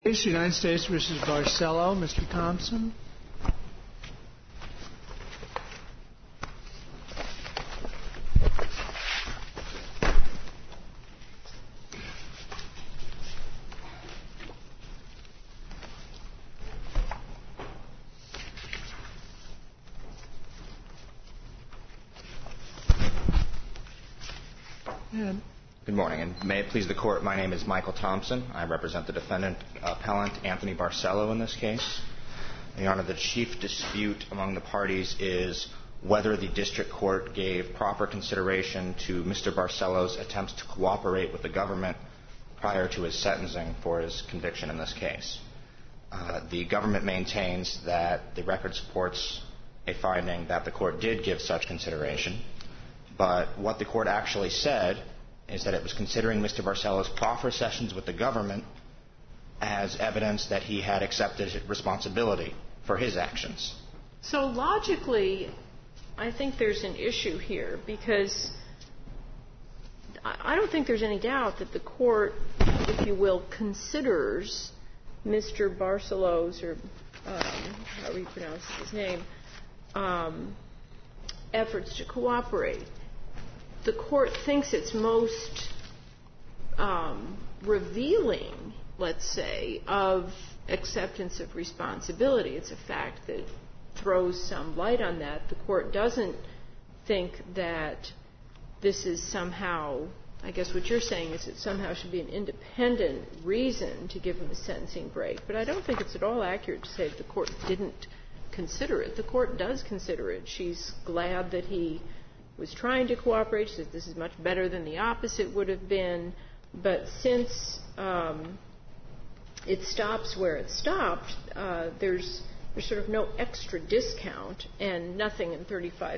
United States versus Barcelo. Mr. Thompson. Good morning, and may it please the Court, my name is Michael Thompson. I represent the defendant appellant Anthony Barcelo in this case. Your Honor, the chief dispute among the parties is whether the district court gave proper consideration to Mr. Barcelo's attempts to cooperate with the government prior to his sentencing for his conviction in this case. The government maintains that the record supports a finding that the court did give such consideration, but what the court actually said is that it was considering Mr. Barcelo's proffer sessions with the government as evidence that he had accepted responsibility for his actions. So logically, I think there's an issue here because I don't think there's any doubt that the court, if you will, considers Mr. Barcelo's, or however you pronounce his name, efforts to cooperate. The court thinks it's most revealing, let's say, of acceptance of responsibility. It's a fact that throws some light on that. The court doesn't think that this is somehow, I guess what you're saying is it somehow should be an independent reason to give him a sentencing break. But I don't think it's at all accurate to say that the court didn't consider it. The court does consider it. She's glad that he was trying to cooperate. She says this is much better than the opposite would have been. But since it stops where it stopped, there's sort of no extra discount, and nothing in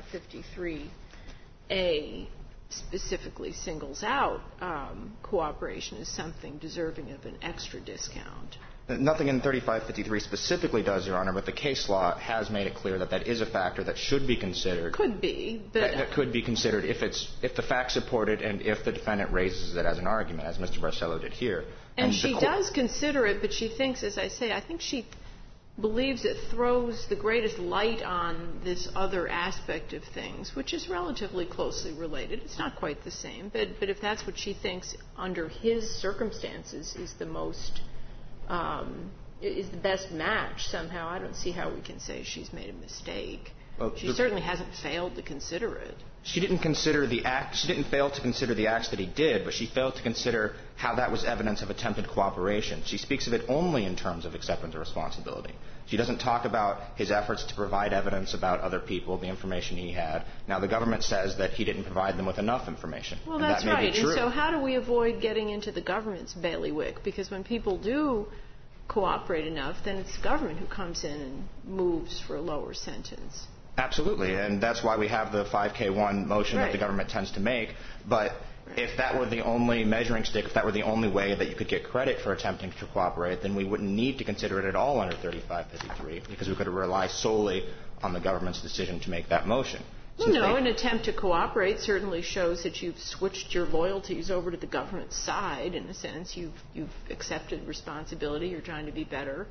3553A specifically singles out cooperation as something deserving of an extra discount. Nothing in 3553 specifically does, Your Honor, but the case law has made it clear that that is a factor that should be considered. Could be. But that could be considered if the facts support it and if the defendant raises it as an argument, as Mr. Barcelo did here. And she does consider it, but she thinks, as I say, I think she believes it throws the greatest light on this other aspect of things, which is relatively closely related. It's not quite the same, but if that's what she thinks under his circumstances is the most is the best match somehow, I don't see how we can say she's made a mistake. Well, she certainly hasn't failed to consider it. She didn't consider the act. She didn't fail to consider the acts that he did, but she failed to consider how that was evidence of attempted cooperation. She speaks of it only in terms of acceptance of responsibility. She doesn't talk about his efforts to provide evidence about other people, the information he had. Now, the government says that he didn't provide them with enough information. Well, that's right. And so how do we avoid getting into the government's bailiwick? Because when people do cooperate enough, then it's the government who comes in and moves for a lower sentence. Absolutely, and that's why we have the 5K1 motion that the government tends to make. But if that were the only measuring stick, if that were the only way that you could get credit for attempting to cooperate, then we wouldn't need to consider it at all under 3553, because we could rely solely on the government's decision to make that motion. Well, no, an attempt to cooperate certainly shows that you've switched your loyalties over to the government's side. In a sense, you've accepted responsibility. You're trying to be better.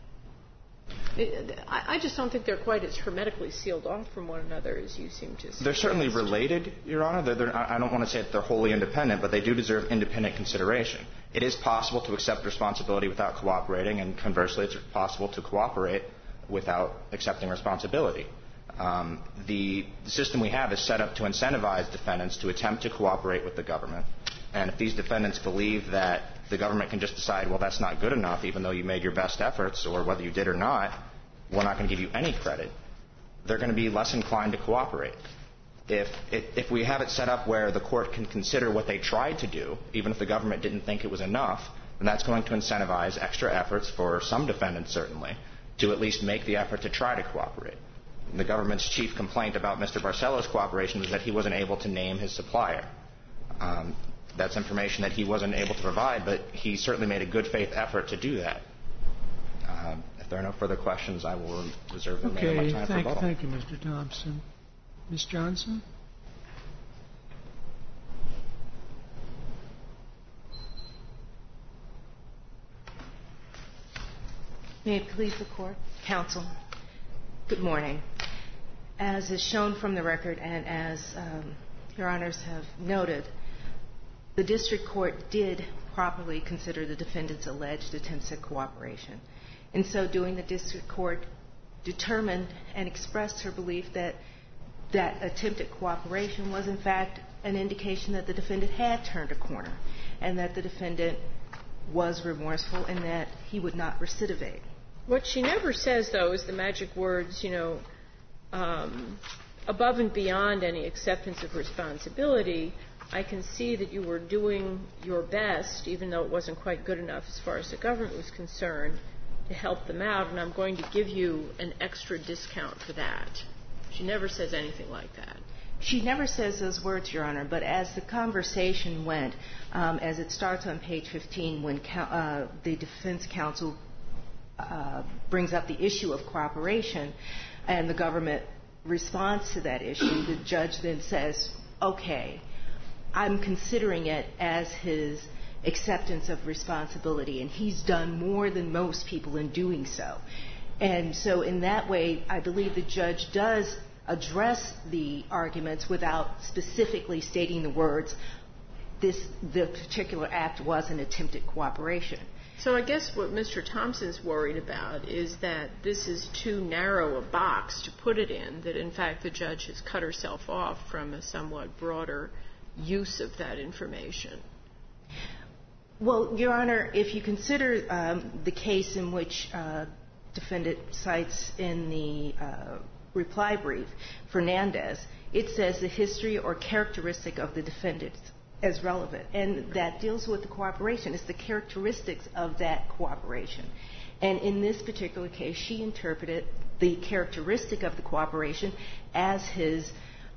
I just don't think they're quite as hermetically sealed off from one another as you seem to suggest. They're certainly related, Your Honor. I don't want to say that they're wholly independent, but they do deserve independent consideration. It is possible to accept responsibility without cooperating, and conversely, it's possible to cooperate without accepting responsibility. The system we have is set up to incentivize defendants to attempt to cooperate with the government. And if these defendants believe that the government can just decide, well, that's not good enough, even though you made your best efforts, or whether you did or not, we're not going to give you any credit, they're going to be less inclined to cooperate. If we have it set up where the court can consider what they tried to do, even if the government didn't think it was enough, then that's going to incentivize extra efforts for some defendants, certainly, to at least make the effort to try to cooperate. The government's chief complaint about Mr. Barcelo's cooperation was that he wasn't able to name his supplier. That's information that he wasn't able to provide, but he certainly made a good faith effort to do that. If there are no further questions, I will reserve the remainder of my time for rebuttal. Thank you, Mr. Thompson. Ms. Johnson? May it please the Court, Counsel. Good morning. As is shown from the record and as Your Honors have noted, the District Court did properly consider the defendant's alleged attempts at cooperation. In so doing, the District Court determined and expressed her belief that that attempt at cooperation was in fact an indication that the defendant had turned a corner and that the defendant was remorseful and that he would not recidivate. What she never says, though, is the magic words, above and beyond any acceptance of responsibility, I can see that you were doing your best, even though it wasn't quite good enough as far as the government was concerned, to help them out, and I'm going to give you an extra discount for that. She never says anything like that. She never says those words, Your Honor, but as the conversation went, as it starts on page 15 when the defense counsel brings up the issue of cooperation and the government responds to that issue, the judge then says, okay, I'm considering it as his acceptance of responsibility, and he's done more than most people in doing so. And so in that way, I believe the judge does address the arguments without specifically stating the words, the particular act was an attempt at cooperation. So I guess what Mr. Thompson's worried about is that this is too narrow a box to put it in, that in fact the judge has cut herself off from a somewhat broader use of that information. Well, Your Honor, if you consider the case in which defendant cites in the reply brief, Fernandez, it says the history or characteristic of the defendant as relevant, and that deals with the cooperation. It's the characteristics of that cooperation. And in this particular case, she interpreted the characteristic of the cooperation as his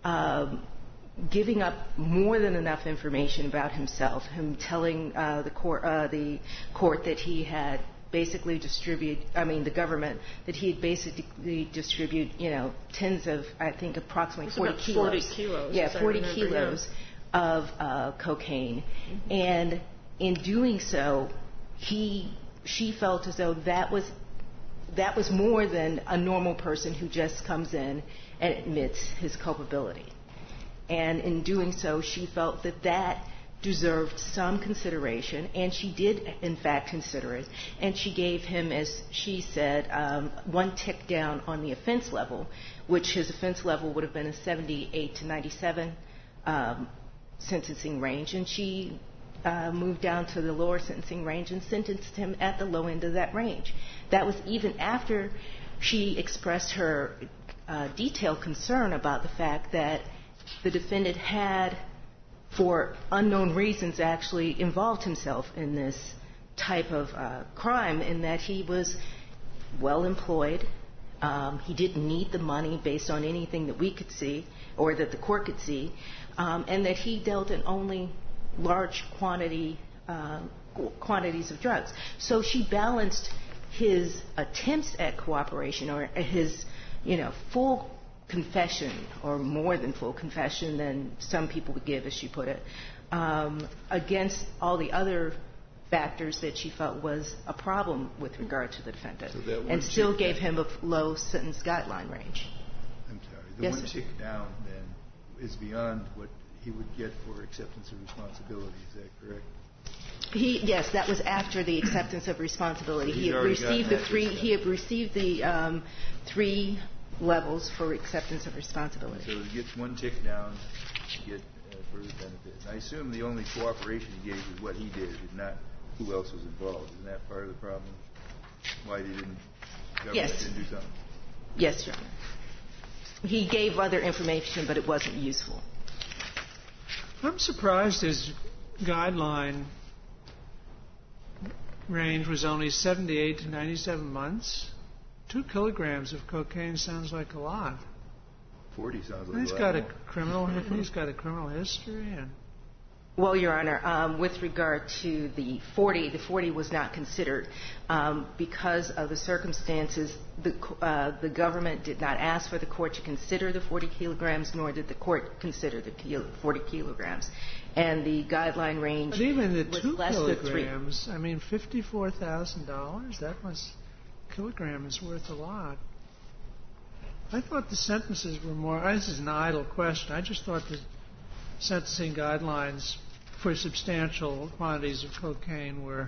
giving up more than enough information about himself, him telling the court that he had basically the government, that he had basically distributed, tens of, I think, approximately 40 kilos. 40 kilos. Yeah, 40 kilos of cocaine. Mm-hmm. And in doing so, she felt as though that was more than a normal person who just comes in and admits his culpability. And in doing so, she felt that that deserved some consideration, and she did, in fact, consider it. And she gave him, as she said, one tick down on the offense level, which his offense level would have been a 78 to 97 sentencing range. And she moved down to the lower sentencing range and sentenced him at the low end of that range. That was even after she expressed her detailed concern about the fact that the defendant had, for unknown reasons, actually involved himself in this type of crime, in that he was well employed. He didn't need the money based on anything that we could see or that the court could see, and that he dealt in only large quantities of drugs. So she balanced his attempts at cooperation, or his, full confession, or more than full confession than some people would give, as she put it, against all the other factors that she felt was a problem with regard to the defendant, and still gave him a low sentence guideline range. I'm sorry. The one tick down, then, is beyond what he would get for acceptance of responsibility. Is that correct? Yes, that was after the acceptance of responsibility. He had received the three levels for acceptance of responsibility. So he gets one tick down to get further benefits. I assume the only cooperation he gave is what he did, and not who else was involved. Isn't that part of the problem? Why the government didn't do something? Yes, Your Honor. He gave other information, but it wasn't useful. I'm surprised his guideline range was only 78 to 97 months. 2 kilograms of cocaine sounds like a lot. 40 sounds like a lot. He's got a criminal history. Well, Your Honor, with regard to the 40 was not considered because of the circumstances. The government did not ask for the court to consider the 40 kilograms, nor did the court consider the 40 kilograms. And the guideline range was less than 3. But even the 2 kilograms, I mean, $54,000, that must kilogram is worth a lot. I thought the sentences were more. This is an idle question. I just thought the sentencing guidelines for substantial quantities of cocaine were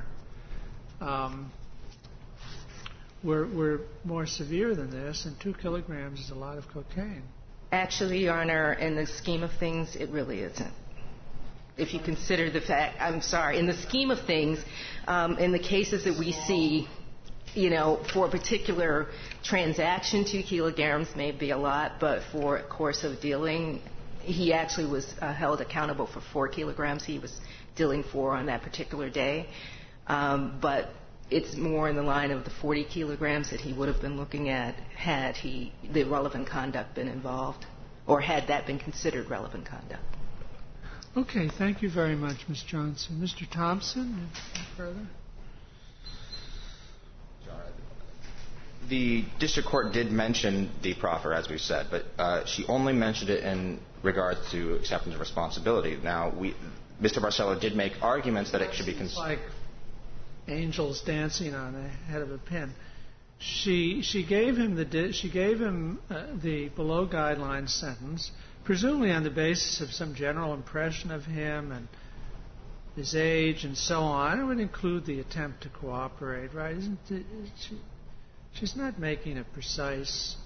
more severe than this, and 2 kilograms is a lot of cocaine. Actually, Your Honor, in the scheme of things, it really isn't. If you consider the fact, in the scheme of things, in the cases that we see, for a particular transaction, 2 kilograms may be a lot, but for a course of dealing, he actually was held accountable for 4 kilograms he was dealing for on that particular day. But it's more in the line of the 40 kilograms that he would have been looking at had the relevant conduct been involved, or had that been considered relevant conduct. Okay, thank you very much, Ms. Johnson. Mr. Thompson, any further? The district court did mention the proffer, as we said, but she only mentioned it in regards to acceptance of responsibility. Now, Mr. Barcelo did make arguments that it should be considered. Like angels dancing on the head of a pin. She gave him the below guideline sentence, presumably on the basis of some general impression of him and his age and so on. It would include the attempt to cooperate, right? She's not making a precise,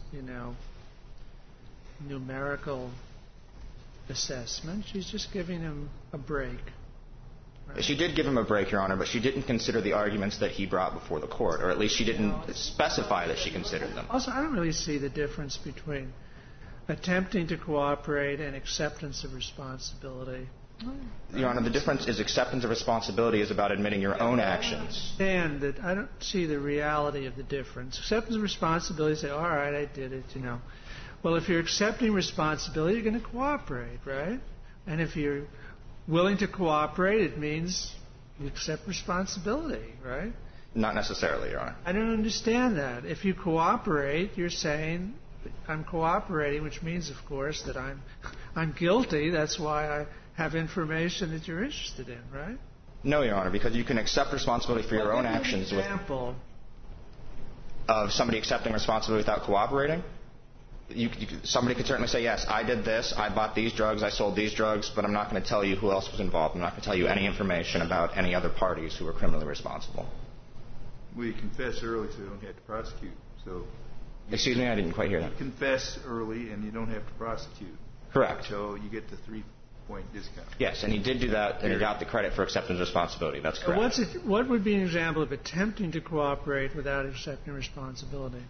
numerical assessment. She's just giving him a break. Right? She did give him a break, Your Honor, but she didn't consider the arguments that he brought before the court, or at least she didn't specify that she considered them. Also, I don't really see the difference between attempting to cooperate and acceptance of responsibility. Your Honor, the difference is acceptance of responsibility is about admitting your own actions. I understand that. I don't see the reality of the difference. Acceptance of responsibility, say, all right, I did it, Well, if you're accepting responsibility, you're going to cooperate, right? And if you're willing to cooperate, it means you accept responsibility, right? Not necessarily, Your Honor. I don't understand that. If you cooperate, you're saying, I'm cooperating, which means, of course, that I'm guilty. That's why I have information that you're interested in, right? No, Your Honor, because you can accept responsibility for your own actions. An example of somebody accepting responsibility without cooperating? Somebody could certainly say, yes, I did this, I bought these drugs, I sold these drugs, but I'm not going to tell you who else was involved. I'm not going to tell you any information about any other parties who were criminally responsible. Well, you confess early so you don't have to prosecute. Excuse me, I didn't quite hear that. You confess early and you don't have to prosecute. Correct. So you get the 3-point discount. Yes, and he did do that, and he got the credit for acceptance of responsibility. That's correct. What would be an example of attempting to cooperate without accepting responsibility?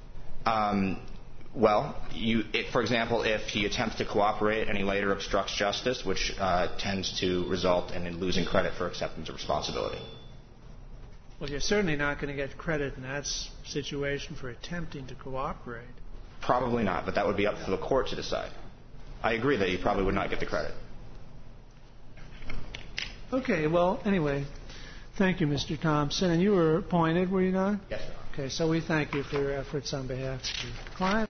Well, for example, if he attempts to cooperate and he later obstructs justice, which tends to result in losing credit for acceptance of responsibility. Well, you're certainly not going to get credit in that situation for attempting to cooperate. Probably not, but that would be up to the court to decide. I agree that he probably would not get the credit. Okay, well, anyway, thank you, Mr. Thompson. And you were appointed, were you not? Yes, sir. Okay, so we thank you for your efforts on behalf of the client.